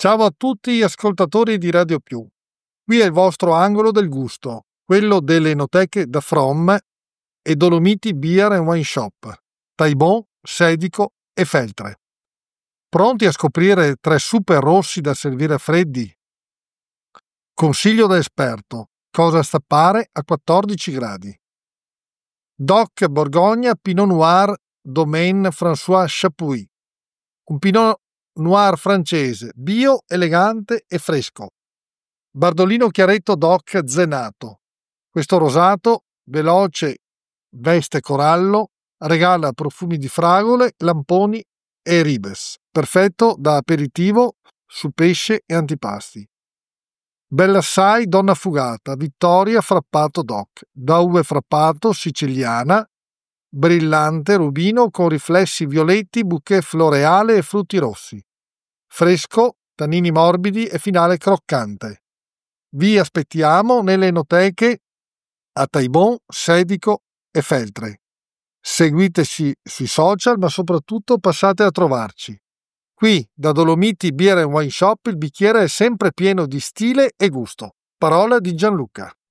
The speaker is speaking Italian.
Ciao a tutti gli ascoltatori di Radio Più. Qui è il vostro angolo del gusto, quello delle enoteche da From e Dolomiti Beer and Wine Shop, Taibon, Sedico e Feltre. Pronti a scoprire 3 super rossi da servire freddi? Consiglio da esperto: cosa stappare a 14 gradi. Doc Borgogna Pinot Noir Domaine François Chapuis. Un Pinot Noir francese, bio, elegante e fresco. Bardolino Chiaretto Doc Zenato. Questo rosato, veloce, veste corallo, regala profumi di fragole, lamponi e ribes. Perfetto da aperitivo su pesce e antipasti. Bellassai Donna Fugata, Vittoria Frappato Doc. Da uve frappato, siciliana, brillante, rubino con riflessi violetti, bouquet floreale e frutti rossi. Fresco, tannini morbidi e finale croccante. Vi aspettiamo nelle enoteche a Taibon, Sedico e Feltre. Seguiteci sui social, ma soprattutto passate a trovarci. Qui, da Dolomiti Beer and Wine Shop, il bicchiere è sempre pieno di stile e gusto. Parola di Gianluca.